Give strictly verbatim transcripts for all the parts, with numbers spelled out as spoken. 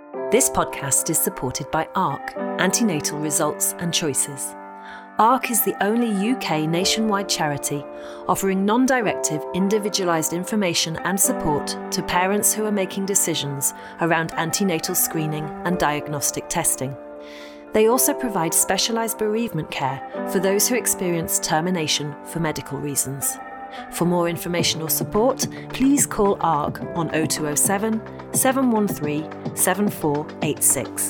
This podcast is supported by ARC, Antenatal Results and Choices. ARC is the only U K nationwide charity offering non-directive, individualised information and support to parents who are making decisions around antenatal screening and diagnostic testing. They also provide specialised bereavement care for those who experience termination for medical reasons. For more information or support, please call ARC on oh two oh seven, seven one three, seven four eight six.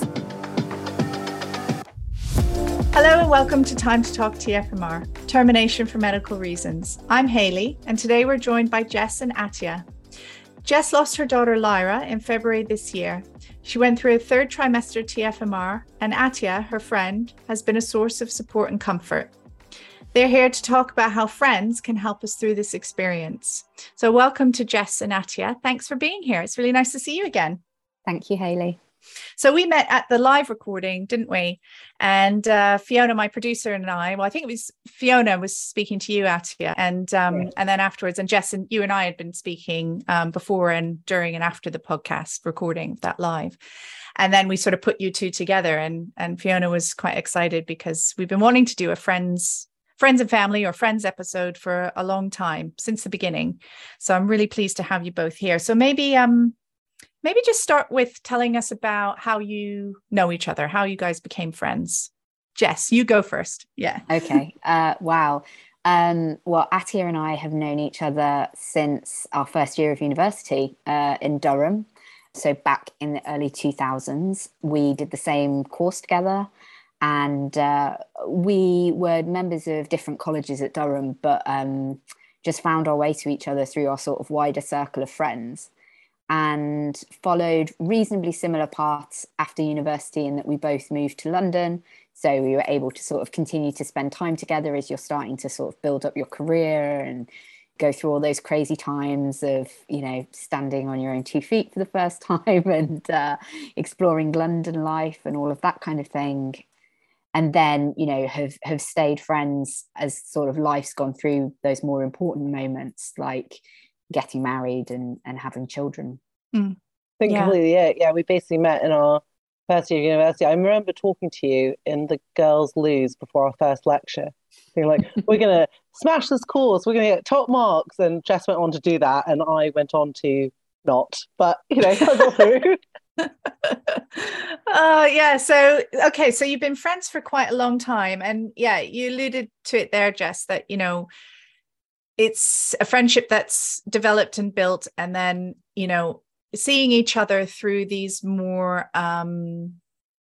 Hello and welcome to Time to Talk T F M R, Termination for Medical Reasons. I'm Hayley, and today we're joined by Jess and Atia. Jess lost her daughter Lyra in February this year. She went through a third trimester T F M R, and Atia, her friend, has been a source of support and comfort. They're here to talk about how friends can help us through this experience. So welcome to Jess and Atia. Thanks for being here. It's really nice to see you again. Thank you, Hayley. So we met at the live recording, didn't we? And uh, Fiona, my producer, and I, well, I think it was Fiona was speaking to you, Atia, and um, yeah. and then afterwards, and Jess and you and I had been speaking um, before and during and after the podcast recording of that live. And then we sort of put you two together, and and Fiona was quite excited because we've been wanting to do a friends friends and family or friends episode for a long time, since the beginning. So I'm really pleased to have you both here. So maybe um maybe just start with telling us about how you know each other, how you guys became friends. Jess, you go first. Yeah. Okay. Uh, wow. Um, well, Atia and I have known each other since our first year of university uh, in Durham. So back in the early two thousands, we did the same course together. And uh, we were members of different colleges at Durham, but um, just found our way to each other through our sort of wider circle of friends, and followed reasonably similar paths after university in that we both moved to London. So we were able to sort of continue to spend time together as you're starting to sort of build up your career and go through all those crazy times of, you know, standing on your own two feet for the first time and uh, exploring London life and all of that kind of thing. And then, you know, have, have stayed friends as sort of life's gone through those more important moments, like getting married and, and having children. Mm. I think yeah. completely it. Yeah, we basically met in our first year of university. I remember talking to you in the girls' loos before our first lecture. Being like, we're going to smash this course, we're going to get top marks. And Jess went on to do that, and I went on to not. But, you know, I got through. uh yeah so okay so you've been friends for quite a long time, and yeah, you alluded to it there, Jess, that, you know, it's a friendship that's developed and built, and then, you know, seeing each other through these more um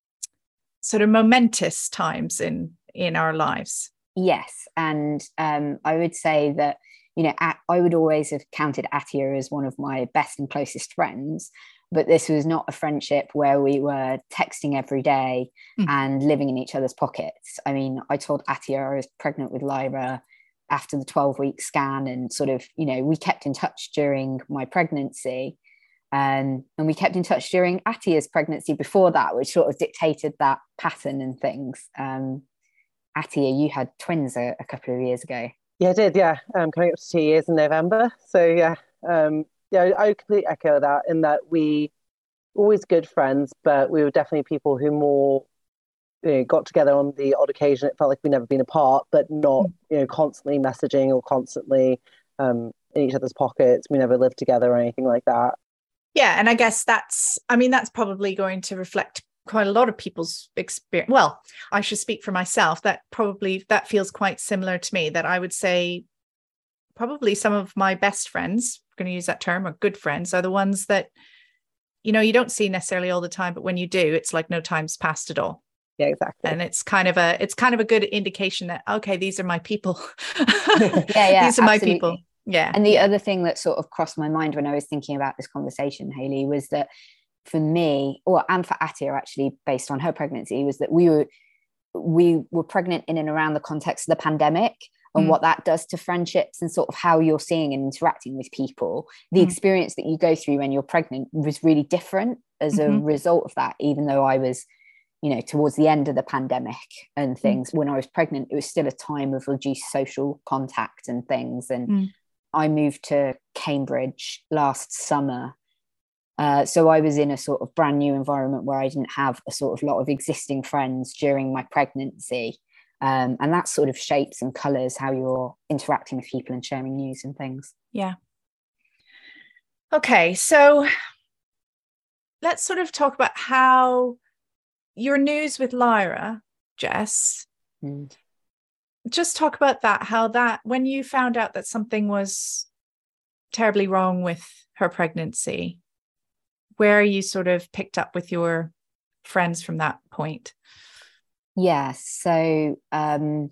sort of momentous times in in our lives. Yes, and um I would say that, you know, I would always have counted Atia as one of my best and closest friends. But this was not a friendship where we were texting every day mm. and living in each other's pockets. I mean, I told Atia I was pregnant with Lyra after the twelve-week scan, and sort of, you know, we kept in touch during my pregnancy. Um, and we kept in touch during Atia's pregnancy before that, which sort of dictated that pattern and things. Um, Atia, you had twins a, a couple of years ago. Yeah, I did, yeah. Um, coming up to two years in November. So, yeah. Um, Yeah, I completely echo that, in that we were always good friends, but we were definitely people who more, you know, got together on the odd occasion. It felt like we'd never been apart, but not, you know, constantly messaging or constantly um, in each other's pockets. We never lived together or anything like that. Yeah, and I guess that's, I mean, that's probably going to reflect quite a lot of people's experience. Well, I should speak for myself. That probably, that feels quite similar to me, that I would say probably some of my best friends, going to use that term, or good friends, are the ones that, you know, you don't see necessarily all the time, but when you do, it's like no time's passed at all. Yeah, exactly. And it's kind of a it's kind of a good indication that, okay, these are my people. yeah, yeah, these are absolutely. my people. Yeah. And the yeah. other thing that sort of crossed my mind when I was thinking about this conversation, Hayley, was that for me, or and for Atia actually, based on her pregnancy, was that we were we were pregnant in and around the context of the pandemic. And mm. what that does to friendships and sort of how you're seeing and interacting with people. The mm. experience that you go through when you're pregnant was really different as mm-hmm. a result of that, even though I was, you know, towards the end of the pandemic and things. Mm. When I was pregnant, it was still a time of reduced social contact and things. And mm. I moved to Cambridge last summer Uh, so I was in a sort of brand new environment where I didn't have a sort of lot of existing friends during my pregnancy. Um, and that sort of shapes and colours how you're interacting with people and sharing news and things. Yeah. Okay, so let's sort of talk about how your news with Lyra, Jess, Mm. just talk about that, how that, when you found out that something was terribly wrong with her pregnancy, where you sort of picked up with your friends from that point. Yeah, so um,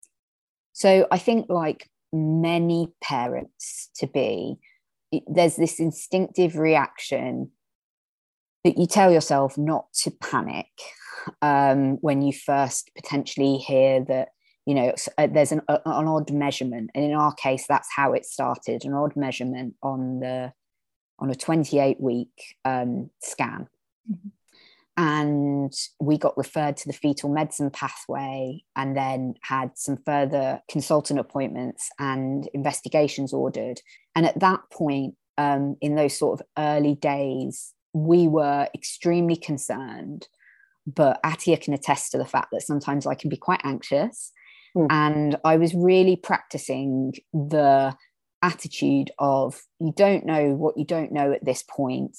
so I think like many parents to be, there's this instinctive reaction that you tell yourself not to panic um, when you first potentially hear that, you know, there's an, an odd measurement. And in our case, that's how it started, an odd measurement on the on a twenty-eight week um, scan. Mm-hmm. And we got referred to the fetal medicine pathway and then had some further consultant appointments and investigations ordered. And at that point, um, in those sort of early days, we were extremely concerned. But Atia can attest to the fact that sometimes I can be quite anxious. Mm. And I was really practicing the attitude of, you don't know what you don't know at this point.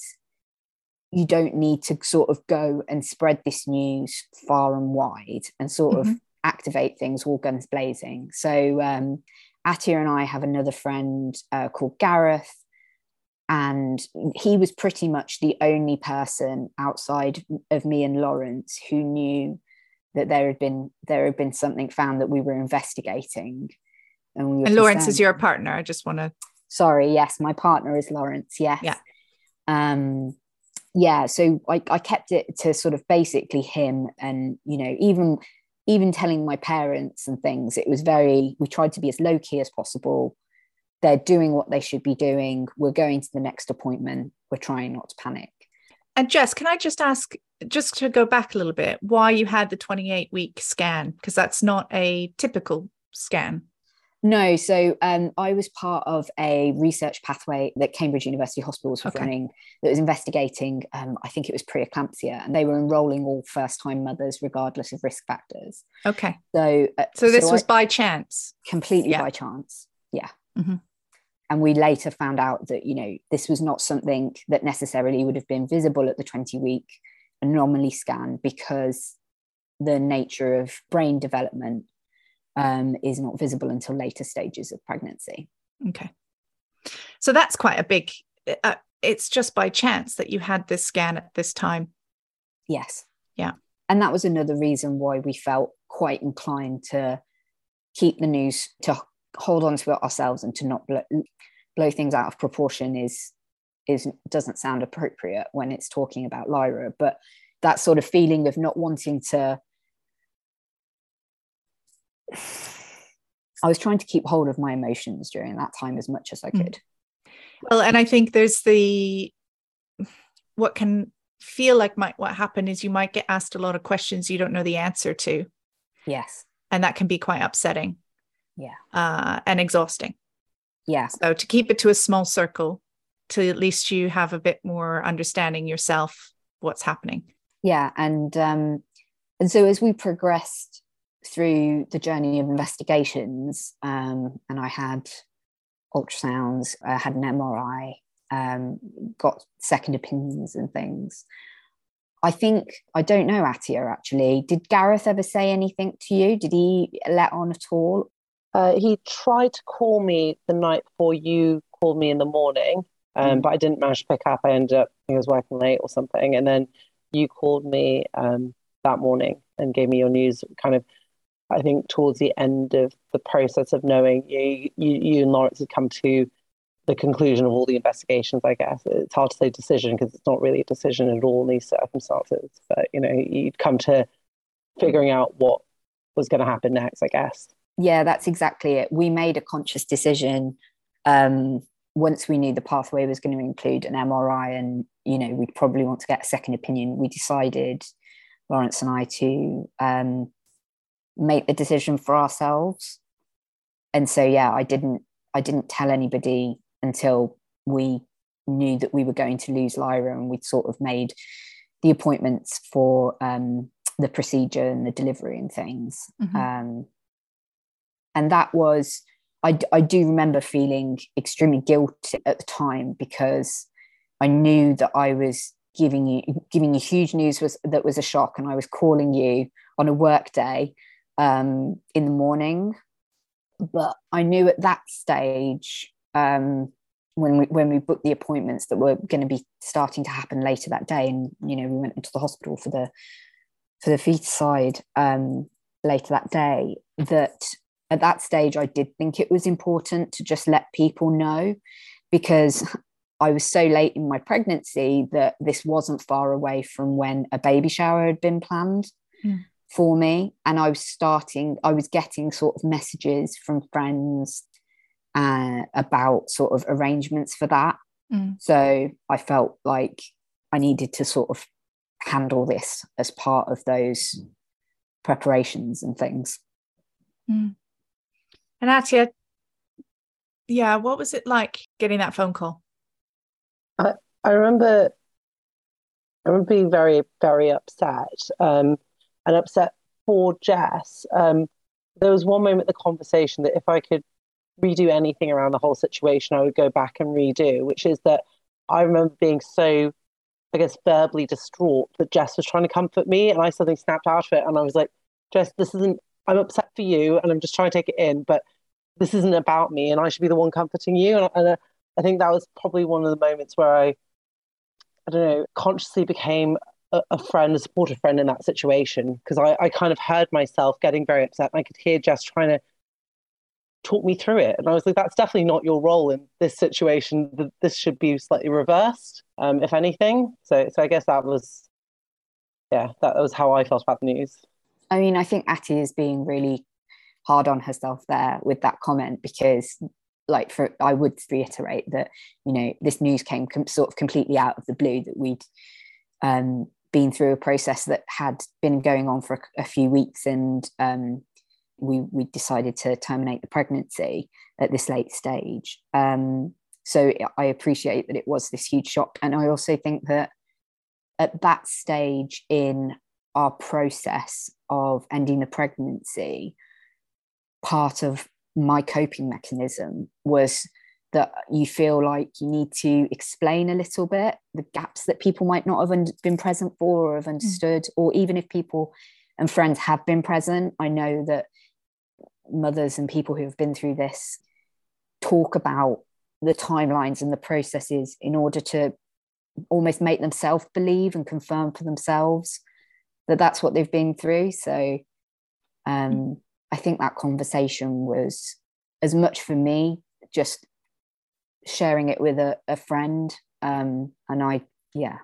You don't need to sort of go and spread this news far and wide and sort mm-hmm. of activate things all guns blazing. So um, Atia and I have another friend uh, called Gareth, and he was pretty much the only person outside of me and Lawrence who knew that there had been there had been something found that we were investigating. And, we were and Lawrence is your partner. I just want to. Sorry, yes, my partner is Lawrence. Yes. Yeah. Um, yeah. So I, I kept it to sort of basically him, and you know, even even telling my parents and things. It was very. We tried to be as low key as possible. They're doing what they should be doing. We're going to the next appointment. We're trying not to panic. And Jess, can I just ask, just to go back a little bit, why you had the twenty-eight week scan? Because that's not a typical scan. No, so um, I was part of a research pathway that Cambridge University Hospitals was okay. running that was investigating, um, I think it was preeclampsia, and they were enrolling all first-time mothers regardless of risk factors. Okay. So, uh, so this so was I, by chance? Completely yeah. by chance, yeah. Mm-hmm. And we later found out that, you know, this was not something that necessarily would have been visible at the twenty-week anomaly scan, because the nature of brain development um, is not visible until later stages of pregnancy. Okay. So that's quite a big, uh, it's just by chance that you had this scan at this time. Yes. Yeah. And that was another reason why we felt quite inclined to keep the news, to hold on to it ourselves and to not blow, blow things out of proportion is, is doesn't sound appropriate when it's talking about Lyra, but that sort of feeling of not wanting to, I was trying to keep hold of my emotions during that time as much as I could. Well, and I think there's the, what can feel like might what happen is you might get asked a lot of questions you don't know the answer to. Yes. And that can be quite upsetting. Yeah. Uh, and exhausting. Yeah. So to keep it to a small circle, to at least you have a bit more understanding yourself what's happening. Yeah. And um, and so as we progressed through the journey of investigations, um, and I had ultrasounds, I had an M R I, um, got second opinions and things. I think, I don't know, Atia, actually, did Gareth ever say anything to you? Did he let on at all? Uh, he tried to call me the night before you called me in the morning, um, mm. but I didn't manage to pick up. I ended up, I was working late or something. And then you called me um, that morning and gave me your news, kind of, I think, towards the end of the process of knowing you, you, you and Lawrence had come to the conclusion of all the investigations, I guess. It's hard to say decision because it's not really a decision at all in these circumstances. But, you know, you'd come to figuring out what was going to happen next, I guess. Yeah, that's exactly it. We made a conscious decision um, once we knew the pathway was going to include an M R I and, you know, we'd probably want to get a second opinion. We decided, Lawrence and I, to um, make the decision for ourselves. And so, yeah, I didn't, I didn't tell anybody until we knew that we were going to lose Lyra, and we'd sort of made the appointments for um, the procedure and the delivery and things. Mm-hmm. Um, and that was, I, I do remember feeling extremely guilty at the time, because I knew that I was giving you giving you huge news was that was a shock, and I was calling you on a work day um, in the morning. But I knew at that stage, um, when we when we booked the appointments that were going to be starting to happen later that day, and you know we went into the hospital for the for the feticide um, later that day, that at that stage I did think it was important to just let people know, because I was so late in my pregnancy that this wasn't far away from when a baby shower had been planned mm. for me. And I was starting, I was getting sort of messages from friends uh, about sort of arrangements for that. Mm. So I felt like I needed to sort of handle this as part of those preparations and things. Mm. And Atia, yeah, what was it like getting that phone call? I, I remember I remember being very, very upset, um, and upset for Jess. Um, there was one moment in the conversation that if I could redo anything around the whole situation, I would go back and redo, which is that I remember being so, I guess, verbally distraught that Jess was trying to comfort me, and I suddenly snapped out of it, and I was like, Jess, this isn't, I'm upset for you, and I'm just trying to take it in, but this isn't about me, and I should be the one comforting you. And, and uh, I think that was probably one of the moments where I, I don't know, consciously became a, a friend, a supportive friend in that situation, because I, I kind of heard myself getting very upset. And I could hear Jess trying to talk me through it. And I was like, that's definitely not your role in this situation. This should be slightly reversed, um, if anything. So, so I guess that was, yeah, that was how I felt about the news. I mean, I think Atty is being really hard on herself there with that comment, because like for I would reiterate that, you know, this news came com- sort of completely out of the blue, that we'd um, been through a process that had been going on for a, a few weeks, and um, we we decided to terminate the pregnancy at this late stage. Um, so I appreciate that it was this huge shock, and I also think that at that stage in our process of ending the pregnancy, part of my coping mechanism was that you feel like you need to explain a little bit the gaps that people might not have un- been present for or have understood, mm. or even if people and friends have been present. I know that mothers and people who have been through this talk about the timelines and the processes in order to almost make themselves believe and confirm for themselves that that's what they've been through. So um mm. I think that conversation was as much for me just sharing it with a, a friend, um, and I, yeah,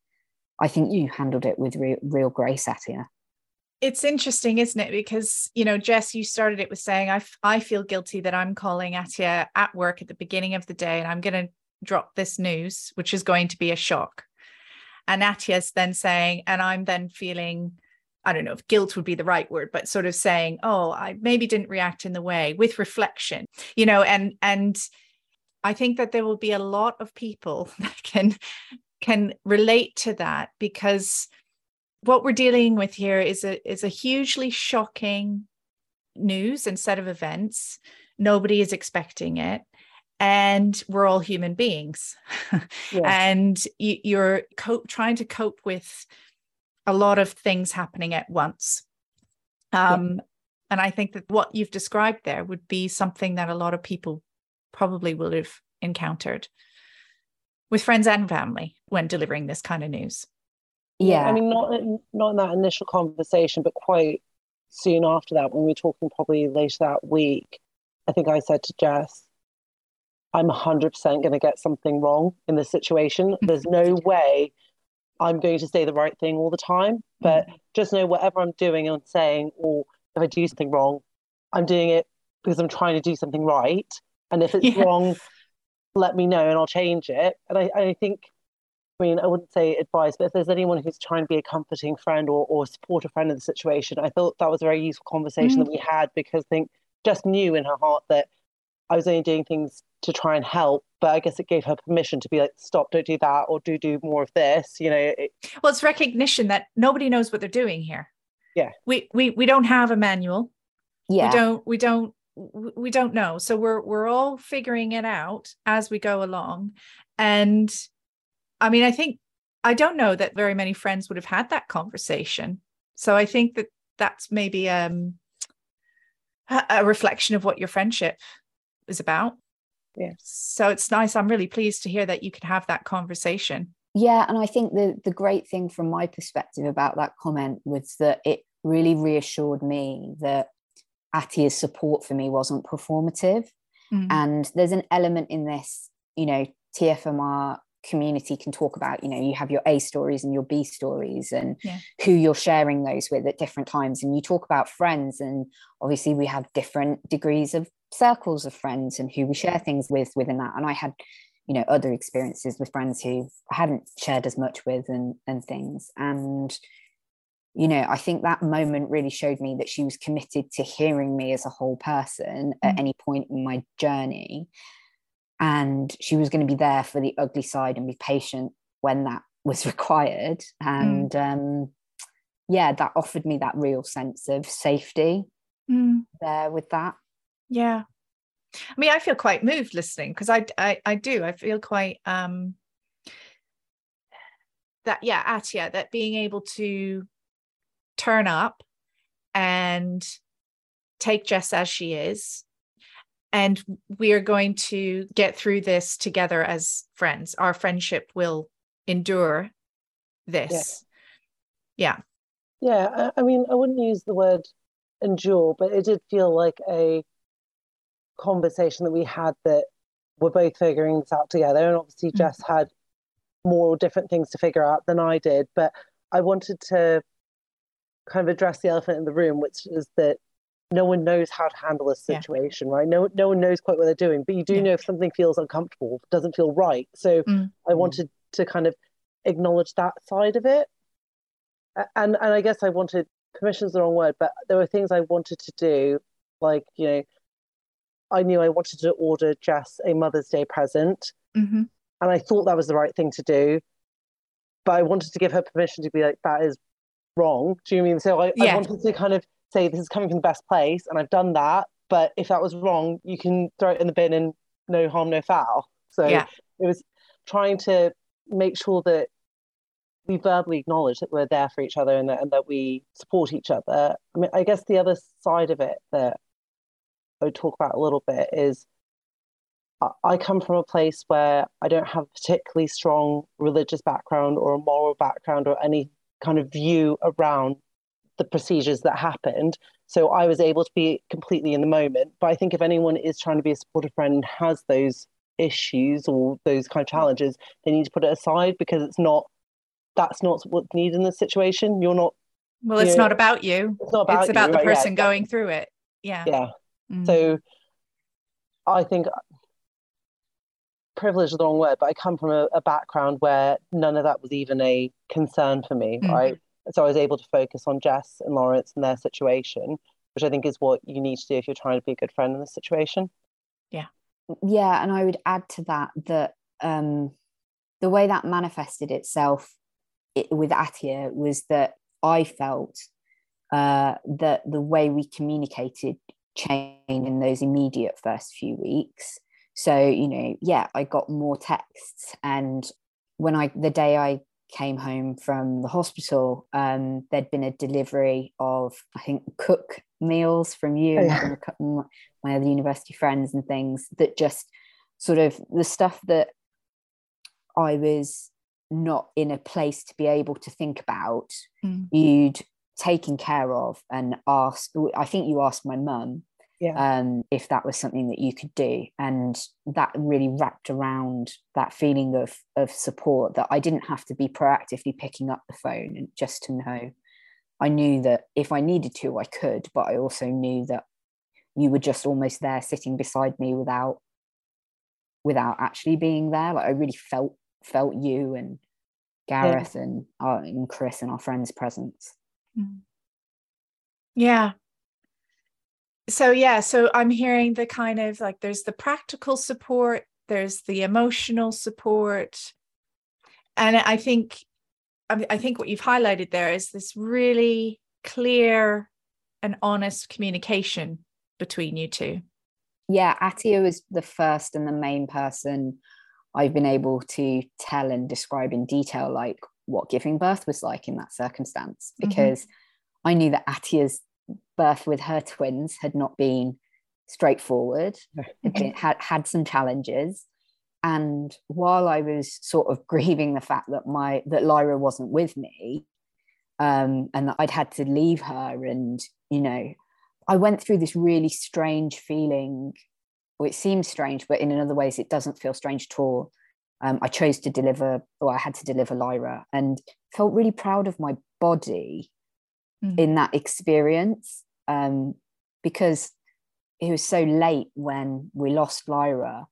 I think you handled it with real, real grace, Atia. It's interesting, isn't it? Because, you know, Jess, you started it with saying, I, f- I feel guilty that I'm calling Atia at work at the beginning of the day, and I'm going to drop this news, which is going to be a shock. And Atia's then saying, and I'm then feeling, I don't know if guilt would be the right word, but sort of saying, oh, I maybe didn't react in the way, with reflection, you know, and, and I think that there will be a lot of people that can, can relate to that, because what we're dealing with here is a, is a hugely shocking news and set of events. Nobody is expecting it. And we're all human beings. Yeah. And you, you're co- trying to cope with a lot of things happening at once. Um, yeah. And I think that what you've described there would be something that a lot of people probably will have encountered with friends and family when delivering this kind of news. Yeah. I mean, not, not in that initial conversation, but quite soon after that, when we were talking probably later that week, I think I said to Jess, I'm one hundred percent going to get something wrong in this situation. There's no way I'm going to say the right thing all the time, but mm-hmm. just know whatever I'm doing and saying, or if I do something wrong, I'm doing it because I'm trying to do something right. And if it's yeah. wrong, let me know and I'll change it. And I, I think, I mean, I wouldn't say advice, but if there's anyone who's trying to be a comforting friend or, or support a friend in the situation, I thought that was a very useful conversation mm-hmm. that we had, because I think just knew in her heart that I was only doing things to try and help, but I guess it gave her permission to be like, stop, don't do that, or do do more of this, you know. It, well, it's recognition that nobody knows what they're doing here. Yeah. We we we don't have a manual. Yeah. We don't we don't we don't know. So we're we're all figuring it out as we go along. And I mean, I think I don't know that very many friends would have had that conversation. So I think that that's maybe um a reflection of what your friendship is about. Yeah. So it's nice. I'm really pleased to hear that you can have that conversation. Yeah, and I think the the great thing from my perspective about that comment was that it really reassured me that Atia's support for me wasn't performative. Mm. And there's an element in this, you know, T F M R community can talk about, you know, you have your A stories and your B stories and yeah. who you're sharing those with at different times. And you talk about friends, and obviously we have different degrees of circles of friends and who we share things with within that. And I had, you know, other experiences with friends who I hadn't shared as much with and and things. And, you know, I think that moment really showed me that she was committed to hearing me as a whole person mm. at any point in my journey. And she was going to be there for the ugly side and be patient when that was required. And mm. um, yeah, that offered me that real sense of safety mm. there with that. Yeah. I mean, I feel quite moved listening because I, I, I do. I feel quite um, that, yeah, Atia, that being able to turn up and take Jess as she is. And we are going to get through this together as friends. Our friendship will endure this. Yeah. Yeah. Yeah. I, I mean, I wouldn't use the word endure, but it did feel like a conversation that we had that we're both figuring this out together. And obviously mm-hmm. Jess had more different things to figure out than I did. But I wanted to kind of address the elephant in the room, which is that no one knows how to handle this situation, yeah. right? No, no one knows quite what they're doing, but you do yeah. know if something feels uncomfortable, doesn't feel right. So mm. I wanted to kind of acknowledge that side of it. And and I guess I wanted, permission's the wrong word, but there were things I wanted to do. Like, you know, I knew I wanted to order Jess a Mother's Day present. Mm-hmm. And I thought that was the right thing to do. But I wanted to give her permission to be like, that is wrong. Do you mean? So I, yeah. I wanted to kind of say this is coming from the best place, and I've done that, but if that was wrong, you can throw it in the bin and no harm, no foul. So yeah. it was trying to make sure that we verbally acknowledge that we're there for each other and that, and that we support each other. I mean, I guess the other side of it that I would talk about a little bit is I come from a place where I don't have a particularly strong religious background or a moral background or any kind of view around the procedures that happened. So I was able to be completely in the moment. But I think if anyone is trying to be a supportive friend and has those issues or those kind of challenges, they need to put it aside because it's not, that's not what's needed in this situation. You're not. Well, it's know, not about you. It's not about It's about you, the right? person yeah, going exactly. through it. Yeah. Yeah. Mm. So I think privilege is the wrong word, but I come from a, a background where none of that was even a concern for me, mm. right? So I was able to focus on Jess and Lawrence and their situation, which I think is what you need to do if you're trying to be a good friend in this situation. Yeah. Yeah. And I would add to that that um, the way that manifested itself it, with Atia was that I felt uh, that the way we communicated changed in those immediate first few weeks. So, you know, yeah, I got more texts. And when I, the day I came home from the hospital, um, there'd been a delivery of, I think, cook meals from you and from a couple, my other university friends and things that just sort of the stuff that I was not in a place to be able to think about, mm. you'd taken care of and asked, I think you asked my mum yeah. um, if that was something that you could do. And that really wrapped around that feeling of of support, that I didn't have to be proactively picking up the phone and just to know. I knew that if I needed to, I could, but I also knew that you were just almost there sitting beside me without without actually being there. Like I really felt felt you and Gareth yeah. and, uh, and Chris and our friends' presence. Yeah. so yeah, so I'm hearing the kind of like, there's the practical support, there's the emotional support. And I think, I think what you've highlighted there is this really clear and honest communication between you two. Yeah, Atia was the first and the main person I've been able to tell and describe in detail, like what giving birth was like in that circumstance, because mm-hmm. I knew that Atia's birth with her twins had not been straightforward. It been, had had some challenges, and while I was sort of grieving the fact that my that Lyra wasn't with me, um, and that I'd had to leave her, and you know, I went through this really strange feeling. Well, it seems strange, but in other ways, it doesn't feel strange at all. Um, I chose to deliver, or I had to deliver Lyra, and felt really proud of my body mm. in that experience, um, because it was so late when we lost Lyra.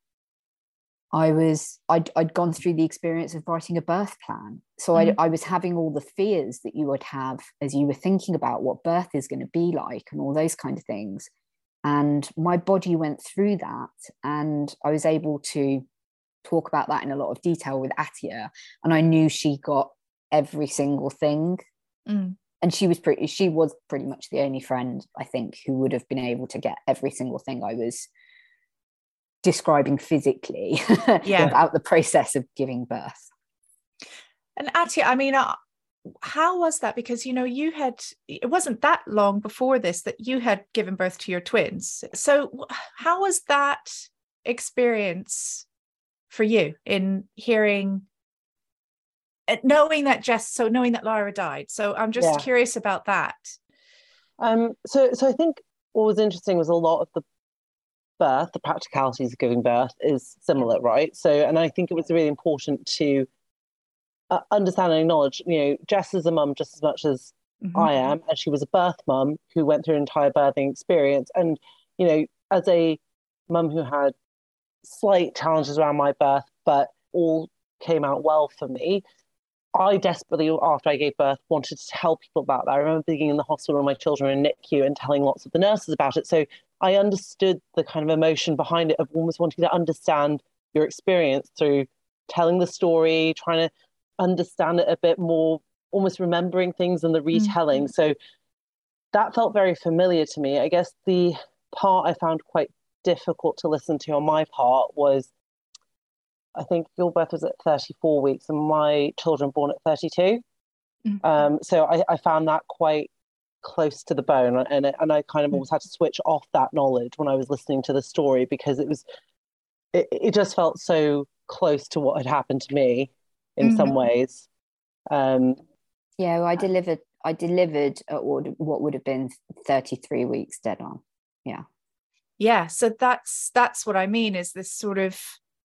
I was, I'd, I'd gone through the experience of writing a birth plan. So mm. I, I was having all the fears that you would have as you were thinking about what birth is going to be like and all those kind of things. And my body went through that, and I was able to talk about that in a lot of detail with Atia. And I knew she got every single thing. Mm. And she was pretty, she was pretty much the only friend, I think, who would have been able to get every single thing I was describing physically yeah. about the process of giving birth. And Atia, I mean, uh, how was that? Because, you know, you had, it wasn't that long before this that you had given birth to your twins. So how was that experience for you in hearing, knowing that Jess, so knowing that Lyra died? So I'm just yeah. curious about that. Um, so, so I think what was interesting was a lot of the birth, the practicalities of giving birth is similar, right? So, and I think it was really important to uh, understand and acknowledge, you know, Jess is a mum just as much as mm-hmm. I am, and she was a birth mum who went through an entire birthing experience. And, you know, as a mum who had slight challenges around my birth, but all came out well for me, I desperately, after I gave birth, wanted to tell people about that. I remember being in the hospital with my children in N I C U and telling lots of the nurses about it. So I understood the kind of emotion behind it of almost wanting to understand your experience through telling the story, trying to understand it a bit more, almost remembering things and the retelling. Mm-hmm. So that felt very familiar to me. I guess the part I found quite difficult to listen to on my part was, I think your birth was at thirty-four weeks and my children born at thirty-two. Mm-hmm. Um, so I, I found that quite close to the bone, and and I kind of mm-hmm. almost had to switch off that knowledge when I was listening to the story, because it was, it, it just felt so close to what had happened to me in mm-hmm. some ways. Um, yeah, well, I delivered, I delivered at what, what would have been thirty-three weeks dead on. Yeah. Yeah. So that's, that's what I mean, is this sort of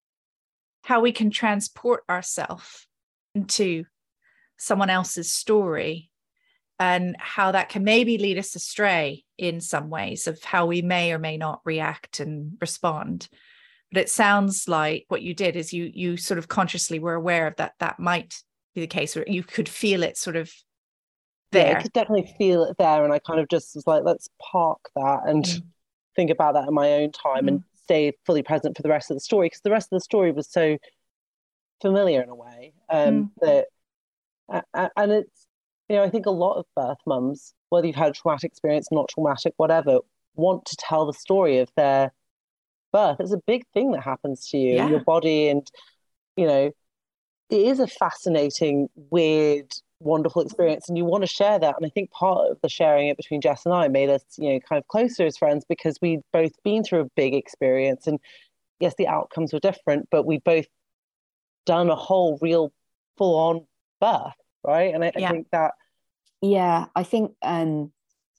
how we can transport ourselves into someone else's story, and how that can maybe lead us astray in some ways of how we may or may not react and respond. But it sounds like what you did is you you sort of consciously were aware of that that might be the case, or you could feel it sort of there. Yeah, I could definitely feel it there, and I kind of just was like, let's park that and mm. think about that in my own time mm. and stay fully present for the rest of the story, because the rest of the story was so familiar in a way um, mm. that, uh, and it's, you know, I think a lot of birth mums, whether you've had a traumatic experience, not traumatic, whatever, want to tell the story of their birth. It's a big thing that happens to you, yeah. your body, and, you know, it is a fascinating, weird, wonderful experience, and you want to share that. And I think part of the sharing it between Jess and I made us, you know, kind of closer as friends, because we'd both been through a big experience, and yes, the outcomes were different, but we both done a whole real full-on birth, right? And I, yeah. I think that yeah I think um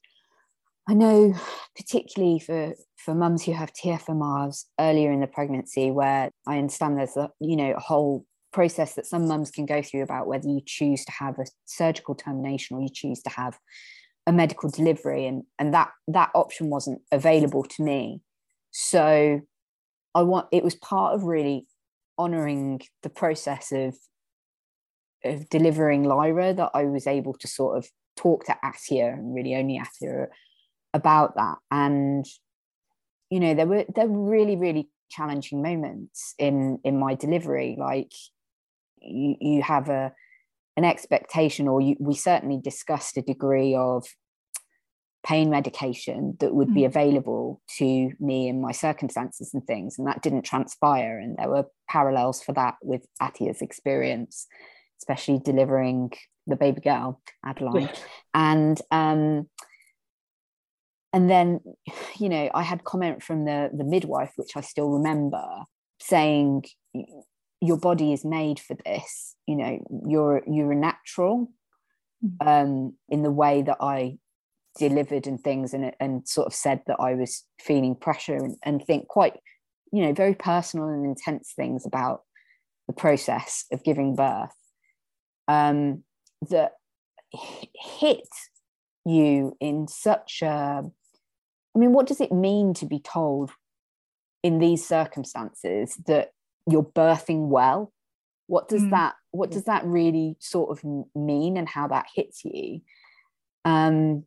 I know particularly for for mums who have T F M Rs earlier in the pregnancy, where I understand there's a, you know, a whole process that some mums can go through about whether you choose to have a surgical termination or you choose to have a medical delivery, and and that that option wasn't available to me. So I want it was part of really honoring the process of of delivering Lyra that I was able to sort of talk to Atia, and really only Atia, about that. And you know, there were there were really really challenging moments in in my delivery. Like you you have a an expectation, or you, we certainly discussed a degree of pain medication that would be available to me in my circumstances and things, and that didn't transpire. And there were parallels for that with Atia's experience, especially delivering the baby girl Adeline. and um and then, you know, I had comment from the the midwife, which I still remember, saying, your body is made for this, you know, you're you're a natural, um in the way that I delivered and things, and and sort of said that I was feeling pressure, and, and think quite, you know, very personal and intense things about the process of giving birth, um that hit you in such a, I mean, what does it mean to be told in these circumstances that you're birthing well? What does mm. that what does that really sort of mean, and how that hits you? Um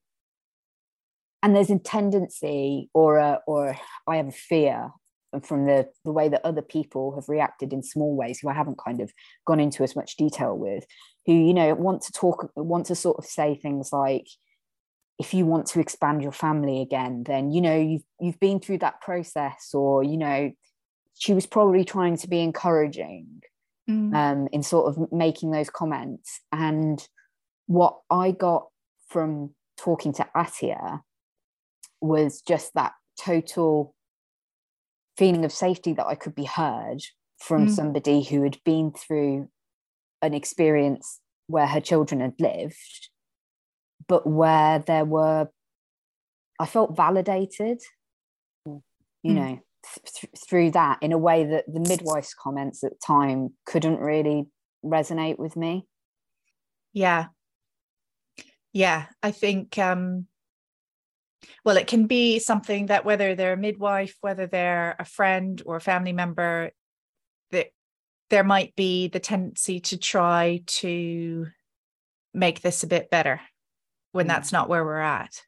and there's a tendency, or a, or I have a fear from the the way that other people have reacted in small ways, who I haven't kind of gone into as much detail with, who, you know, want to talk, want to sort of say things like, if you want to expand your family again, then, you know, you've you've been through that process, or, you know, she was probably trying to be encouraging mm. um, in sort of making those comments. And what I got from talking to Atia was just that total feeling of safety, that I could be heard from mm. somebody who had been through an experience where her children had lived, but where there were, I felt validated, you mm. know, th- through that, in a way that the midwife's comments at the time couldn't really resonate with me. Yeah. Yeah, I think, um, well, it can be something that, whether they're a midwife, whether they're a friend or a family member, that there might be the tendency to try to make this a bit better when mm. that's not where we're at.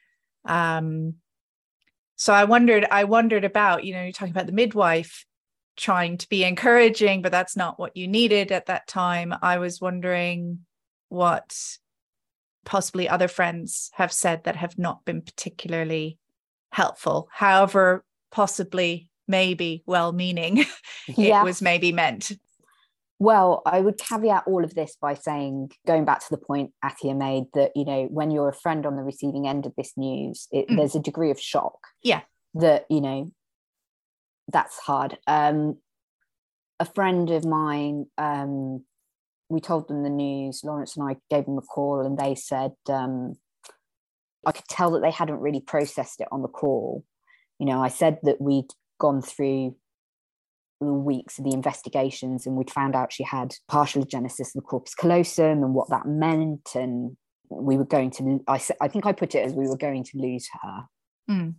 Um, so I wondered, I wondered about, you know, you're talking about the midwife trying to be encouraging, but that's not what you needed at that time. I was wondering what possibly other friends have said that have not been particularly helpful, however possibly maybe well-meaning yeah. it was maybe meant. Well, I would caveat all of this by saying, going back to the point Atia made, that, you know, when you're a friend on the receiving end of this news, it, mm. there's a degree of shock. Yeah. That, you know, that's hard. Um, a friend of mine, um, we told them the news, Lawrence and I gave them a call, and they said, um, I could tell that they hadn't really processed it on the call. You know, I said that we'd gone through the weeks of the investigations, and we'd found out she had partial agenesis of the corpus callosum, and what that meant, and we were going to, I, I think I put it as we were going to lose her. Mm.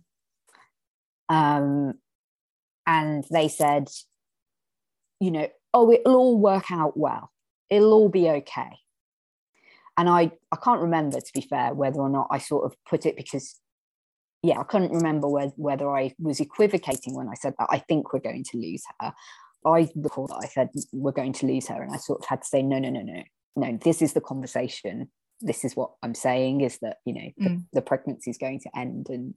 Um, and they said, you know, oh, it'll all work out well. It'll all be okay. And I, I can't remember, to be fair, whether or not I sort of put it, because, yeah, I couldn't remember whether, whether I was equivocating when I said that. I think we're going to lose her. I recall that I said we're going to lose her, and I sort of had to say, no, no, no, no, no, this is the conversation. This is what I'm saying, is that, you know, the, mm. the pregnancy is going to end, and,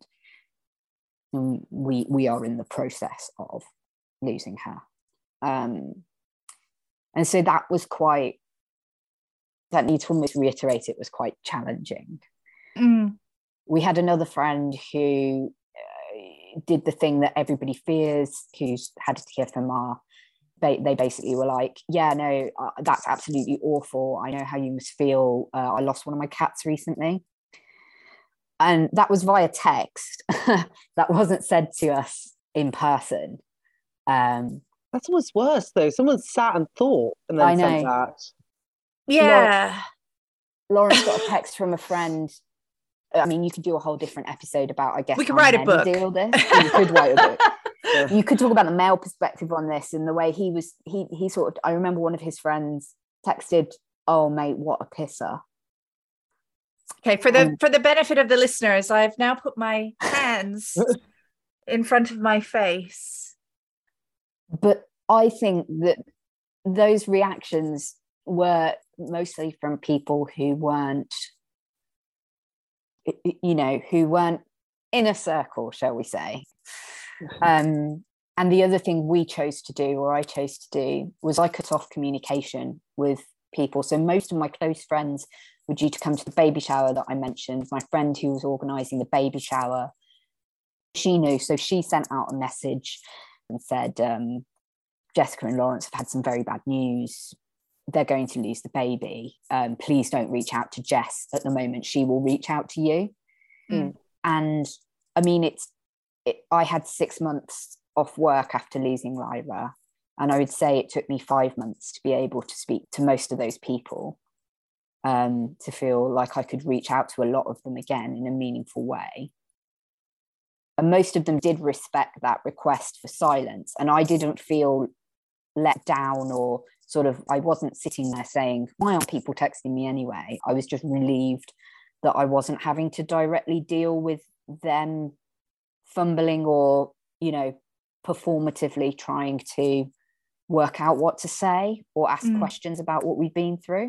and we we are in the process of losing her. Um, and so that was quite, that need to almost reiterate, it was quite challenging. Mm. We had another friend who uh, did the thing that everybody fears, who's had a T F M R. They, they basically were like, yeah, no, uh, that's absolutely awful. I know how you must feel. Uh, I lost one of my cats recently. And that was via text. That wasn't said to us in person. Um, That's almost worse, though. Someone sat and thought and then I know. said that. Yeah. Lawrence got a text from a friend. I mean, you could do a whole different episode about, I guess, we could write a book. Deal this. You could write a book. Yeah. You could talk about the male perspective on this, and the way he was. He he sort of. I remember one of his friends texted, "Oh, mate, what a pisser." Okay, for the Um, for the benefit of the listeners, I've now put my hands in front of my face. But I think that those reactions were mostly from people who weren't, you know, who weren't in a circle, shall we say. Um, and the other thing we chose to do, or I chose to do, was I cut off communication with people. So most of my close friends were due to come to the baby shower that I mentioned. My friend who was organising the baby shower, she knew. So she sent out a message and said, um, Jessica and Lawrence have had some very bad news. They're going to lose the baby. Um, please don't reach out to Jess at the moment. She will reach out to you. Mm. And I mean, it's, it, I had six months off work after losing Lyra. And I would say it took me five months to be able to speak to most of those people, um, to feel like I could reach out to a lot of them again in a meaningful way. And most of them did respect that request for silence. And I didn't feel let down, or sort of, I wasn't sitting there saying, why aren't people texting me anyway? I was just relieved that I wasn't having to directly deal with them fumbling or, you know, performatively trying to work out what to say or ask Mm. questions about what we've been through.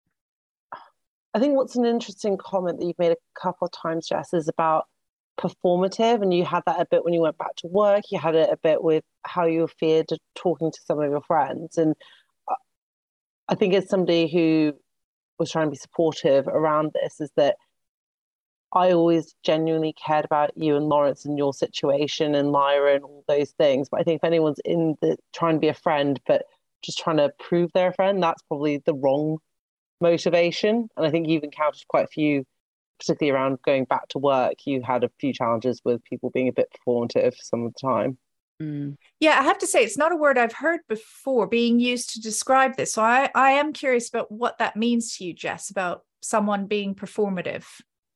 I think what's an interesting comment that you've made a couple of times, Jess, is about performative, and you had that a bit when you went back to work. You had it a bit with how you feared talking to some of your friends, and I think as somebody who was trying to be supportive around this, is that I always genuinely cared about you and Lawrence and your situation and Lyra and all those things. But I think if anyone's in the trying to be a friend but just trying to prove they're a friend, that's probably the wrong motivation. And I think you've encountered quite a few, particularly around going back to work. You had a few challenges with people being a bit performative some of the time. Mm. Yeah, I have to say, it's not a word I've heard before being used to describe this. So I, I am curious about what that means to you, Jess, about someone being performative.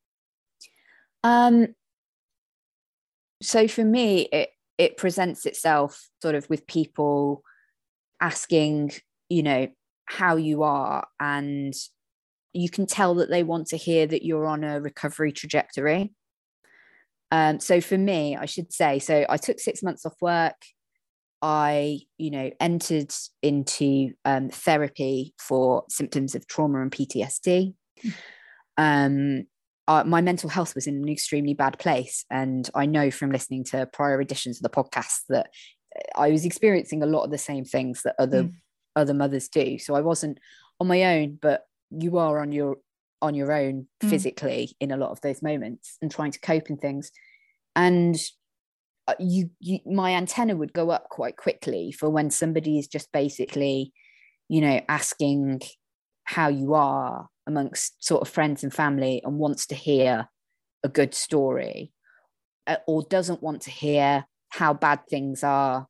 Um, so for me, it, it presents itself sort of with people asking, you know, how you are, and you can tell that they want to hear that you're on a recovery trajectory. Um, so for me, I should say, so I took six months off work. I, you know, entered into um, therapy for symptoms of trauma and P T S D. Um, uh, my mental health was in an extremely bad place. And I know from listening to prior editions of the podcast that I was experiencing a lot of the same things that other mm. other mothers do. So I wasn't on my own, but you are on your on your own mm. physically in a lot of those moments and trying to cope in things. And you, you my antenna would go up quite quickly for when somebody is just basically, you know, asking how you are amongst sort of friends and family and wants to hear a good story, or doesn't want to hear how bad things are,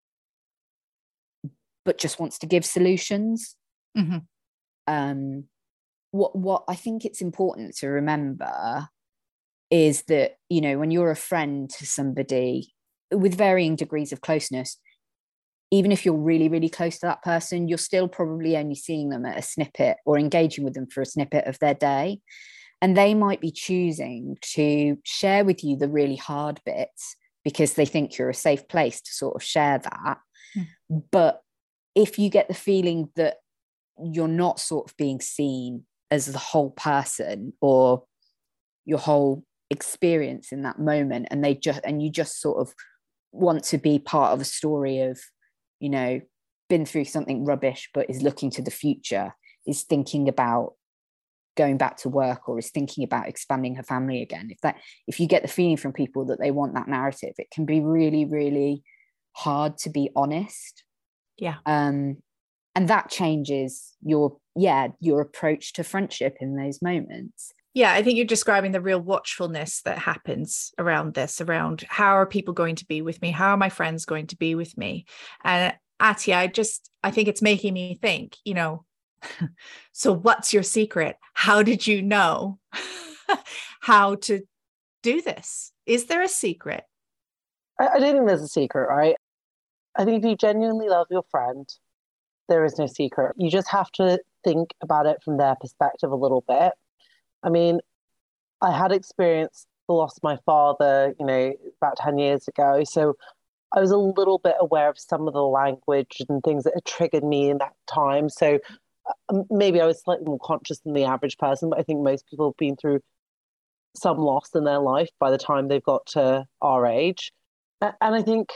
but just wants to give solutions. Mm-hmm. Um, what what I think it's important to remember is that, you know, when you're a friend to somebody with varying degrees of closeness, even if you're really, really close to that person, you're still probably only seeing them at a snippet or engaging with them for a snippet of their day. And they might be choosing to share with you the really hard bits because they think you're a safe place to sort of share that. Mm. But if you get the feeling that you're not sort of being seen as the whole person or your whole experience in that moment, and they just and you just sort of want to be part of a story of, you know, been through something rubbish but is looking to the future, is thinking about going back to work, or is thinking about expanding her family again, if that if you get the feeling from people that they want that narrative, it can be really, really hard to be honest. Yeah. Um and that changes your yeah your approach to friendship in those moments. Yeah, I think you're describing the real watchfulness that happens around this, around how are people going to be with me? How are my friends going to be with me? And Atia, I just, I think it's making me think, you know, so what's your secret? How did you know how to do this? Is there a secret? I, I don't think there's a secret, right? I think if you genuinely love your friend, there is no secret. You just have to think about it from their perspective a little bit. I mean, I had experienced the loss of my father, you know, about ten years ago. So I was a little bit aware of some of the language and things that had triggered me in that time. So uh, maybe I was slightly more conscious than the average person, but I think most people have been through some loss in their life by the time they've got to our age. And I think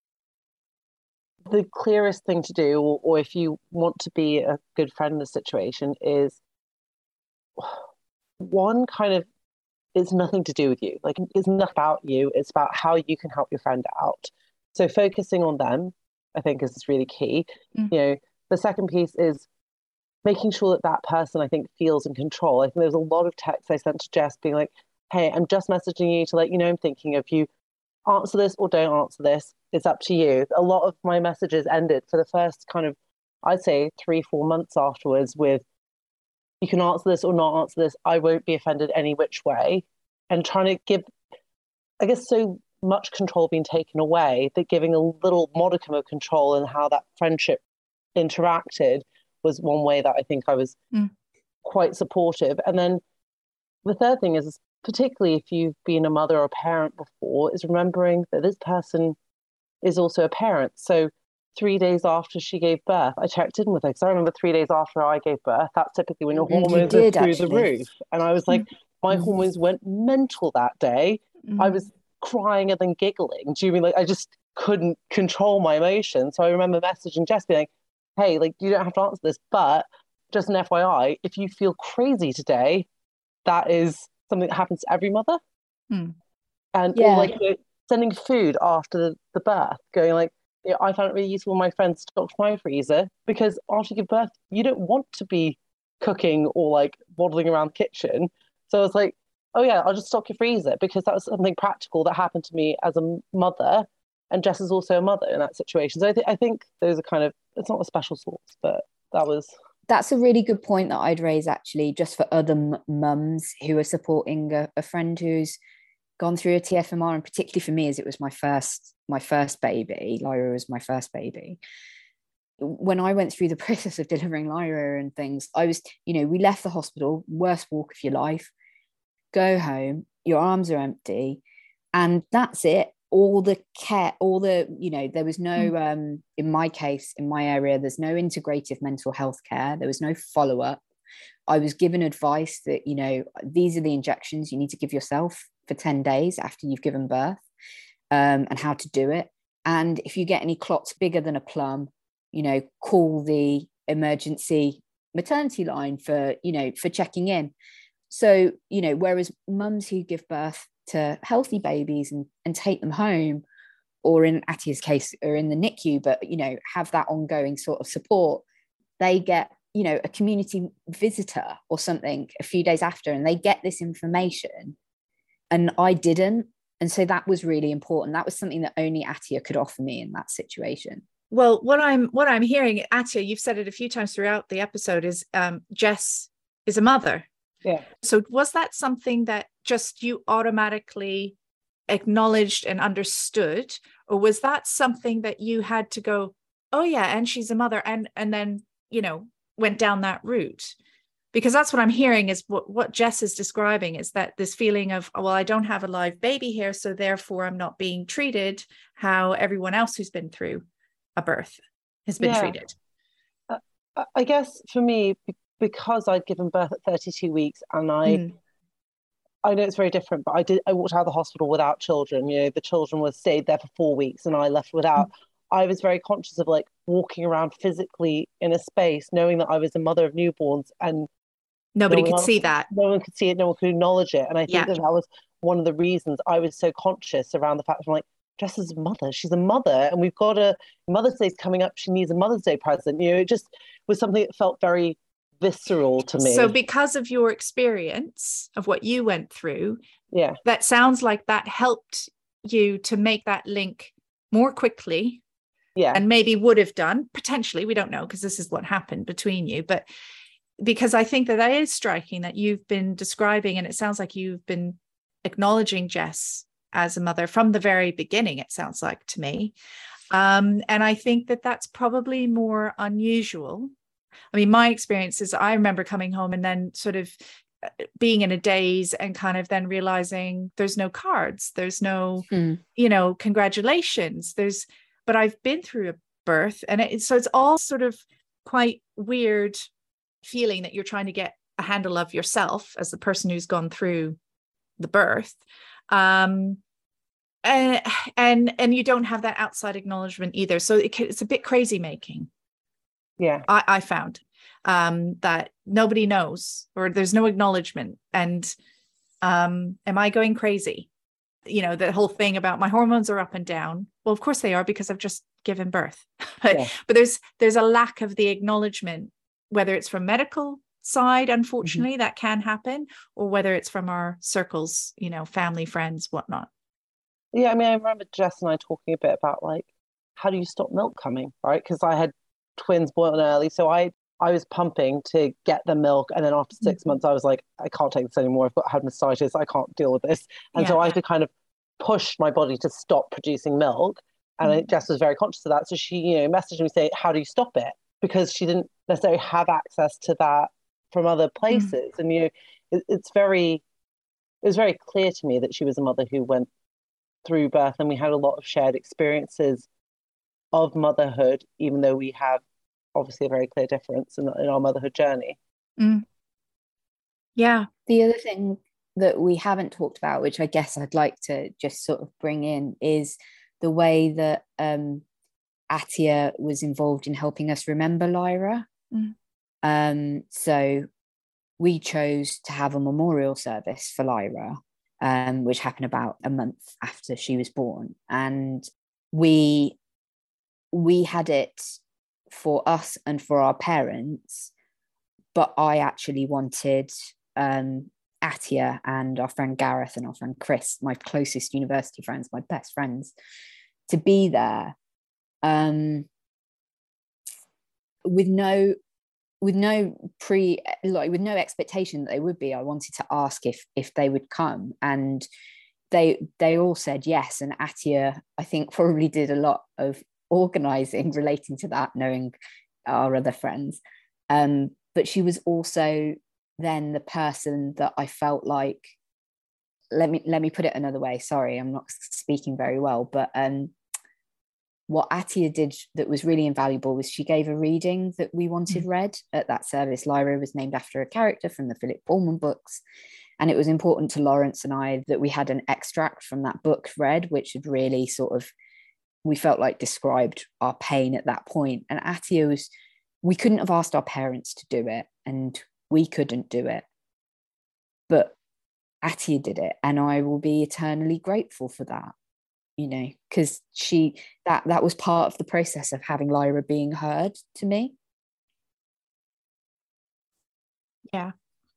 the clearest thing to do, or, or if you want to be a good friend in the situation, is one kind of, it's nothing to do with you. Like, it's not about you. It's about how you can help your friend out. So focusing on them, I think, is really key. Mm. You know, the second piece is making sure that that person, I think, feels in control. I think there's a lot of texts I sent to Jess being like, hey, I'm just messaging you to let you know I'm thinking of you. Answer this or don't answer this. It's up to you. A lot of my messages ended for the first kind of, I'd say, three, four months afterwards with, you can answer this or not answer this. I won't be offended any which way. And trying to give, I guess, so much control being taken away that giving a little modicum of control in how that friendship interacted was one way that I think I was mm. quite supportive. And then the third thing is, particularly if you've been a mother or a parent before, is remembering that this person is also a parent. So three days after she gave birth, I checked in with her, because I remember three days after I gave birth, that's typically when your hormones you are through actually. the roof. And I was like, my mm. hormones went mental that day. Mm. I was crying and then giggling. Do you mean like I just couldn't control my emotions? So I remember messaging Jess being like, hey, like, you don't have to answer this, but just an F Y I, if you feel crazy today, that is something that happens to every mother. Mm. And yeah. or like, you know, sending food after the, the birth, going like, you know, I found it really useful when my friends stocked my freezer, because after you give birth, you don't want to be cooking or like waddling around the kitchen. So I was like, oh yeah, I'll just stock your freezer, because that was something practical that happened to me as a mother, and Jess is also a mother in that situation. So I, th- I think those are kind of, it's not a special sauce, but that was... That's a really good point that I'd raise, actually, just for other m- mums who are supporting a, a friend who's gone through a T F M R, and particularly for me, as it was my first my first baby. Lyra was my first baby. When I went through the process of delivering Lyra and things, I was, you know, we left the hospital, worst walk of your life, go home, your arms are empty, and that's it. All the care, all the, you know, there was no, um, in my case, in my area, there's no integrative mental health care. There was no follow-up. I was given advice that, you know, these are the injections you need to give yourself for ten days after you've given birth, um, and how to do it. And if you get any clots bigger than a plum, you know, call the emergency maternity line for, you know, for checking in. So, you know, whereas mums who give birth to healthy babies and, and take them home, or in Atia's case, or in the N I C U, but, you know, have that ongoing sort of support, they get, you know, a community visitor or something a few days after, and they get this information, and I didn't. And so that was really important. That was something that only Atia could offer me in that situation. Well, what I'm what I'm hearing, Atia, you've said it a few times throughout the episode, is um, Jess is a mother. Yeah. So was that something that just you automatically acknowledged and understood, or was that something that you had to go, oh yeah, and she's a mother, and and then, you know, went down that route? Because that's what I'm hearing is what, what Jess is describing, is that this feeling of, oh, well, I don't have a live baby here, so therefore I'm not being treated how everyone else who's been through a birth has been yeah. treated. Uh, I guess for me, because I'd given birth at thirty-two weeks, and I, mm. I know it's very different, but I did. I walked out of the hospital without children. You know, the children were stayed there for four weeks, and I left without. Mm. I was very conscious of like walking around physically in a space, knowing that I was a mother of newborns, and nobody no could else, see that. No one could see it. No one could acknowledge it. And I think yeah. that that was one of the reasons I was so conscious around the fact that I'm like, Jess is a mother. She's a mother, and we've got a Mother's Day's coming up. She needs a Mother's Day present. You know, it just was something that felt very visceral to me. So because of your experience of what you went through, yeah, that sounds like that helped you to make that link more quickly. Yeah. And maybe would have done, potentially, we don't know, because this is what happened between you. But because I think that that is striking that you've been describing, and it sounds like you've been acknowledging Jess as a mother from the very beginning, it sounds like to me. Um, and I think that that's probably more unusual. I mean, my experience is I remember coming home and then sort of being in a daze and kind of then realizing there's no cards, there's no, mm. you know, congratulations. There's, but I've been through a birth, and it, so it's all sort of quite weird feeling that you're trying to get a handle of yourself as the person who's gone through the birth. Um, and, and, and you don't have that outside acknowledgement either. So it, it's a bit crazy making. Yeah. I, I found um, that nobody knows, or there's no acknowledgement. And um, am I going crazy? You know, the whole thing about my hormones are up and down. Well, of course they are, because I've just given birth. but, Yeah. but there's, there's a lack of the acknowledgement, whether it's from medical side, unfortunately, mm-hmm. that can happen, or whether it's from our circles, you know, family, friends, whatnot. Yeah, I mean, I remember Jess and I talking a bit about, like, how do you stop milk coming, right? Because I had twins born early, so I I was pumping to get the milk, and then after six mm-hmm. months I was like, I can't take this anymore, I've got had mastitis, I can't deal with this. And yeah. so I had to kind of push my body to stop producing milk, and mm-hmm. Jess was very conscious of that, so she, you know, messaged me saying, how do you stop it? Because she didn't necessarily have access to that from other places. Mm-hmm. And you know, it, it's very it was very clear to me that she was a mother who went through birth, and we had a lot of shared experiences of motherhood, even though we have obviously a very clear difference in, in our motherhood journey. Mm. Yeah. The other thing that we haven't talked about, which I guess I'd like to just sort of bring in, is the way that um, Atia was involved in helping us remember Lyra. Mm. Um, so we chose to have a memorial service for Lyra, um, which happened about a month after she was born. And we we had it for us and for our parents, but I actually wanted um, Atia and our friend Gareth and our friend Chris, my closest university friends, my best friends, to be there, um, with no with no pre like with no expectation that they would be. I wanted to ask if if they would come, and they they all said yes. And Atia, I think, probably did a lot of organizing relating to that, knowing our other friends, um but she was also then the person that I felt like, let me let me put it another way, sorry, I'm not speaking very well, but um what Atia did that was really invaluable was she gave a reading that we wanted read at that service. Lyra was named after a character from the Philip Pullman books, and it was important to Lawrence and I that we had an extract from that book read, which had really sort of, we felt like described our pain at that point. And Atia was, we couldn't have asked our parents to do it, and we couldn't do it, but Atia did it, and I will be eternally grateful for that, you know, because she, that that was part of the process of having Lyra being heard to me. Yeah.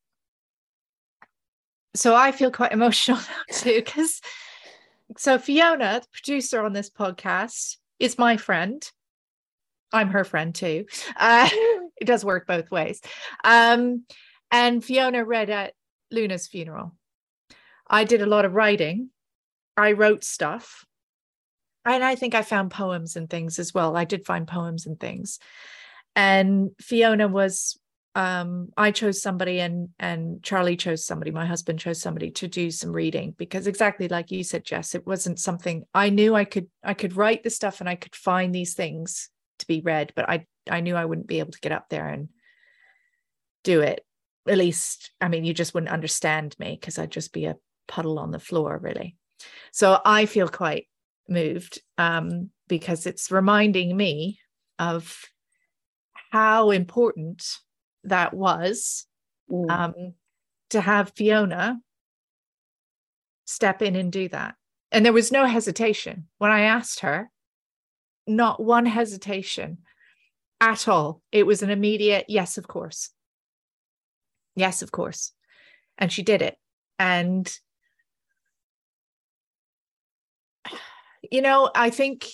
So I feel quite emotional now too, because so Fiona, the producer on this podcast, is my friend. I'm her friend too. Uh, it does work both ways. Um, and Fiona read at Luna's funeral. I did a lot of writing. I wrote stuff. And I think I found poems and things as well. I did find poems and things. And Fiona was, um, I chose somebody, and and Charlie chose somebody, my husband chose somebody to do some reading, because exactly like you said, Jess, it wasn't something I knew I could, I could write the stuff and I could find these things to be read, but I, I knew I wouldn't be able to get up there and do it. At least, I mean, you just wouldn't understand me, because I'd just be a puddle on the floor, really. So I feel quite moved, um, because it's reminding me of how important that was, mm. um, to have Fiona step in and do that. And there was no hesitation when I asked her, not one hesitation at all. It was an immediate, yes, of course. Yes, of course. And she did it. And, you know, I think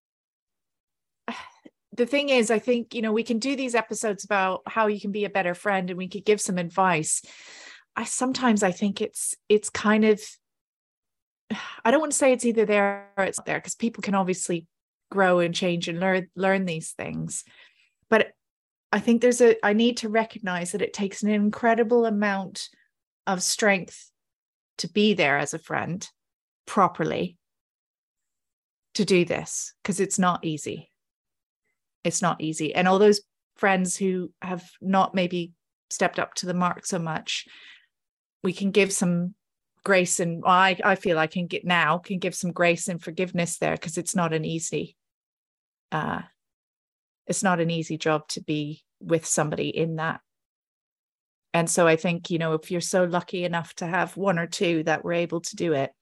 the thing is, I think, you know, we can do these episodes about how you can be a better friend, and we could give some advice. I sometimes I think it's, it's kind of, I don't want to say it's either there or it's not there, because people can obviously grow and change and learn, learn these things. But I think there's a, I need to recognize that it takes an incredible amount of strength to be there as a friend properly to do this, because it's not easy. It's not easy. And all those friends who have not maybe stepped up to the mark so much, we can give some grace, and I, I feel I can get now can give some grace and forgiveness there, because it's not an easy uh it's not an easy job to be with somebody in that. And so I think, you know, if you're so lucky enough to have one or two that were able to do it,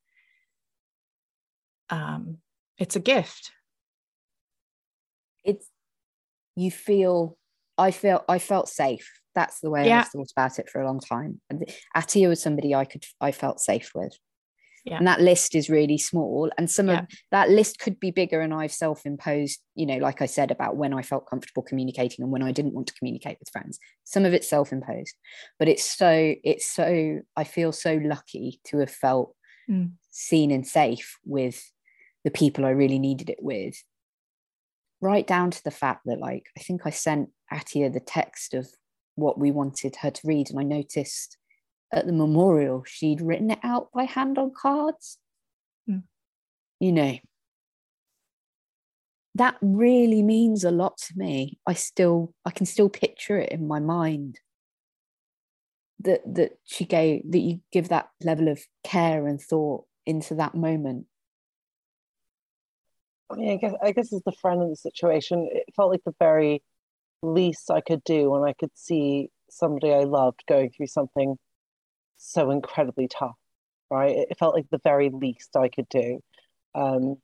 um it's a gift. It's you feel I feel I felt safe. That's the way Yeah. I've thought about it for a long time. And Atia was somebody I could I felt safe with. Yeah. And that list is really small, and some Yeah. of that list could be bigger, and I've self-imposed, you know, like I said, about when I felt comfortable communicating and when I didn't want to communicate with friends. Some of it's self-imposed, but it's so it's so I feel so lucky to have felt Mm. seen and safe with the people I really needed it with, right down to the fact that, like, I think I sent Atia the text of what we wanted her to read, and I noticed at the memorial she'd written it out by hand on cards. Mm. You know, that really means a lot to me. I still I can still picture it in my mind, that that she gave that you give that level of care and thought into that moment. I mean, I guess I guess as the friend in the situation, it felt like the very least I could do when I could see somebody I loved going through something so incredibly tough, right? It felt like the very least I could do. Um,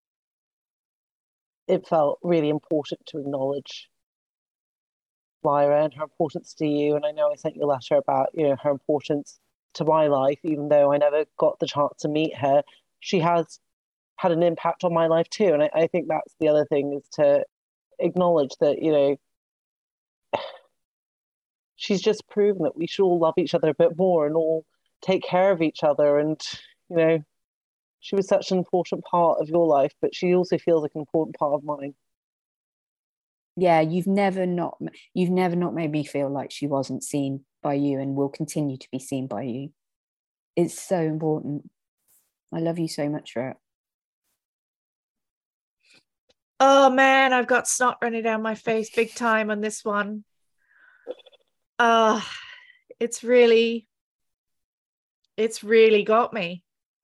it felt really important to acknowledge Lyra and her importance to you. And I know I sent you a letter about, you know, her importance to my life, even though I never got the chance to meet her. She has had an impact on my life too. And I, I think that's the other thing, is to acknowledge that, you know, she's just proven that we should all love each other a bit more and all take care of each other. And, you know, she was such an important part of your life, but she also feels like an important part of mine. Yeah, you've never not you've never not made me feel like she wasn't seen by you, and will continue to be seen by you. It's so important. I love you so much for it. Oh man, I've got snot running down my face big time on this one. Uh it's really it's really got me.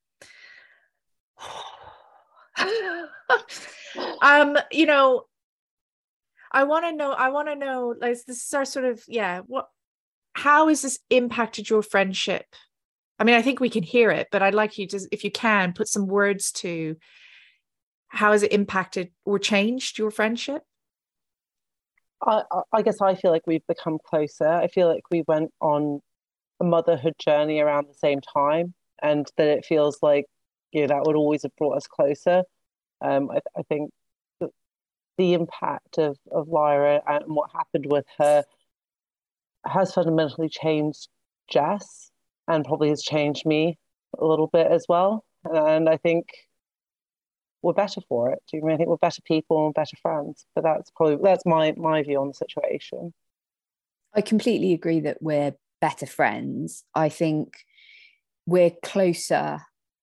um you know, I want to know I want to know, like, this is our sort of, yeah, what how has this impacted your friendship? I mean, I think we can hear it, but I'd like you to, if you can, put some words to how has it impacted or changed your friendship? I, I guess I feel like we've become closer. I feel like we went on a motherhood journey around the same time, and that it feels like, you know, that would always have brought us closer. Um, I, I think that the impact of, of Lyra and what happened with her has fundamentally changed Jess, and probably has changed me a little bit as well. And I think we're better for it. Do you mean I think we're better people and better friends? But that's probably that's my my view on the situation. I completely agree that we're better friends. I think we're closer,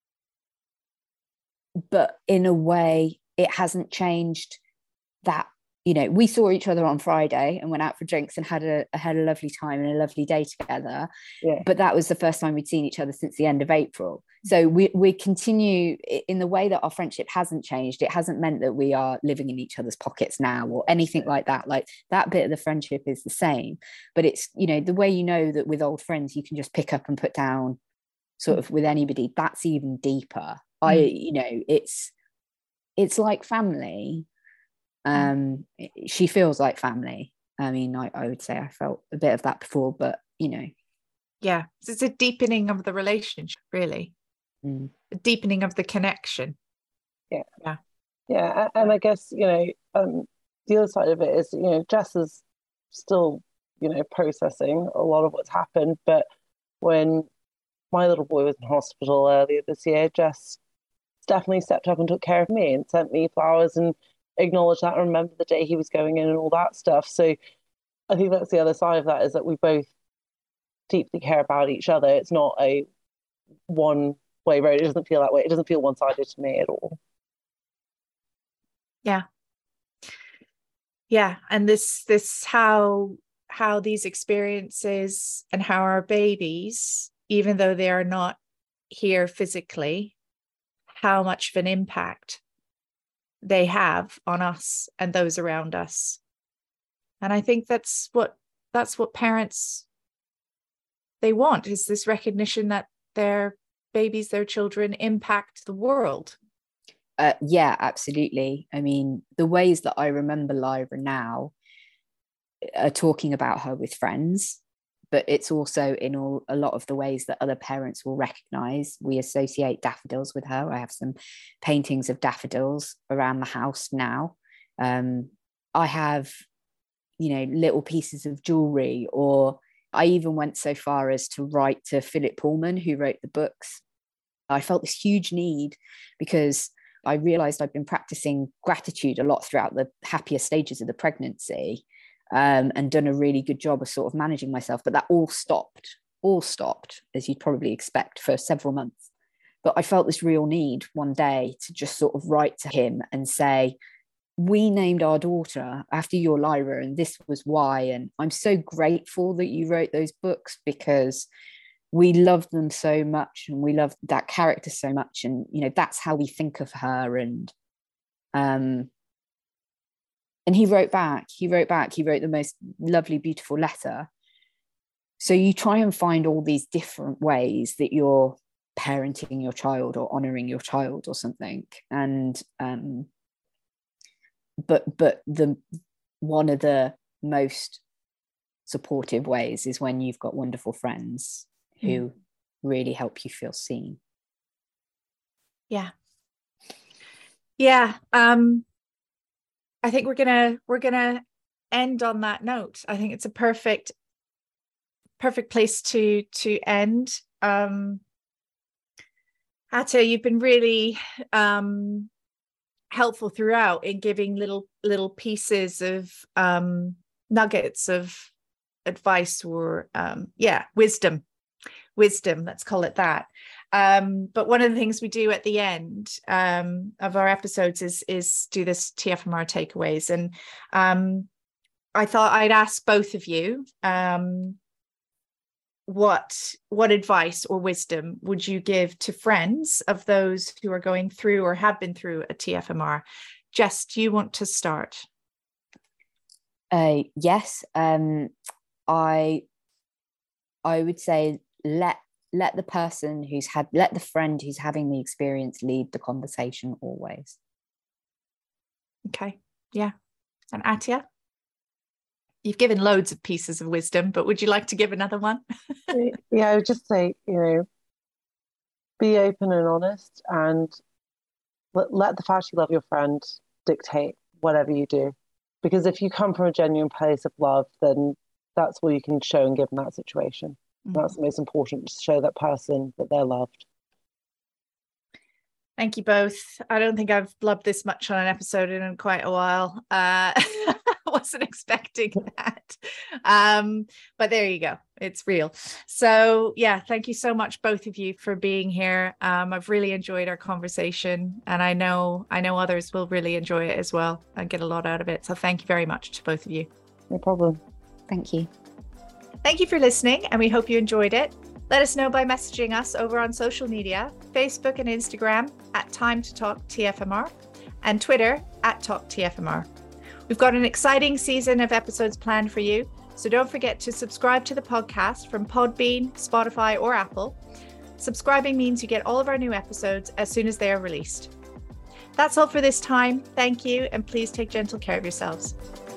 but in a way it hasn't changed that, you know, we saw each other on Friday and went out for drinks and had a had a lovely time and a lovely day together. Yeah. But that was the first time we'd seen each other since the end of April. So we we continue in the way that our friendship hasn't changed. It hasn't meant that we are living in each other's pockets now or anything like that. Like, that bit of the friendship is the same. But it's, you know, the way, you know, that with old friends you can just pick up and put down sort of with anybody, that's even deeper. I, you know, it's it's like family. Um, she feels like family. I mean, I, I would say I felt a bit of that before, but, you know. Yeah, it's a deepening of the relationship, really. Mm. A deepening of the connection. Yeah. Yeah. Yeah. And I guess, you know, um, the other side of it is, you know, Jess is still, you know, processing a lot of what's happened. But when my little boy was in hospital earlier this year, Jess definitely stepped up and took care of me and sent me flowers and acknowledged that and remembered the day he was going in and all that stuff. So I think that's the other side of that, is that we both deeply care about each other. It's not a one way road. It doesn't feel that way. It doesn't feel one-sided to me at all. Yeah. Yeah. And this, this, how, how these experiences and how our babies, even though they are not here physically, how much of an impact they have on us and those around us. And I think that's what, that's what parents, they want, is this recognition that their babies, their children impact the world. Uh, yeah, absolutely. I mean, the ways that I remember Lyra now are talking about her with friends, but it's also in all, a lot of the ways that other parents will recognize. We associate daffodils with her. I have some paintings of daffodils around the house now. Um, I have, you know, little pieces of jewelry, or I even went so far as to write to Philip Pullman, who wrote the books. I felt this huge need because I realized I'd been practicing gratitude a lot throughout the happier stages of the pregnancy, um, and done a really good job of sort of managing myself. But that all stopped, all stopped, as you'd probably expect, for several months. But I felt this real need one day to just sort of write to him and say, we named our daughter after your Lyra, and this was why. And I'm so grateful that you wrote those books, because we love them so much and we love that character so much. And, you know, that's how we think of her. And, um, and he wrote back, he wrote back, he wrote the most lovely, beautiful letter. So you try and find all these different ways that you're parenting your child or honoring your child or something. And, um, but, but the, one of the most supportive ways is when you've got wonderful friends who mm. really help you feel seen. Yeah. Yeah. Um, I think we're gonna we're gonna end on that note. I think it's a perfect, perfect place to to end. Um, Atia, you've been really um, helpful throughout in giving little little pieces of um, nuggets of advice or um, yeah, wisdom. wisdom, let's call it that. Um, but one of the things we do at the end um, of our episodes is, is do this T F M R takeaways. And um, I thought I'd ask both of you, um, what, what advice or wisdom would you give to friends of those who are going through or have been through a T F M R? Jess, do you want to start? Uh, yes, um, I, I would say, let let the person who's had let the friend who's having the experience lead the conversation always. Okay. Yeah. And Atia, you've given loads of pieces of wisdom, but would you like to give another one? Yeah, I would just say, you know, be open and honest, and let, let the fact you love your friend dictate whatever you do, because if you come from a genuine place of love, then that's what you can show and give in that situation. That's the most important, to show that person that they're loved. Thank you both. I don't think I've loved this much on an episode in quite a while. Uh, I wasn't expecting that. Um, but there you go. It's real. So yeah, thank you so much, both of you, for being here. Um, I've really enjoyed our conversation, and I know I know others will really enjoy it as well and get a lot out of it. So thank you very much to both of you. No problem. Thank you. Thank you for listening, and we hope you enjoyed it. Let us know by messaging us over on social media, Facebook and Instagram at Time to Talk T F M R, and Twitter at Talk T F M R. We've got an exciting season of episodes planned for you, so don't forget to subscribe to the podcast from Podbean, Spotify, or Apple. Subscribing means you get all of our new episodes as soon as they are released. That's all for this time. Thank you, and please take gentle care of yourselves.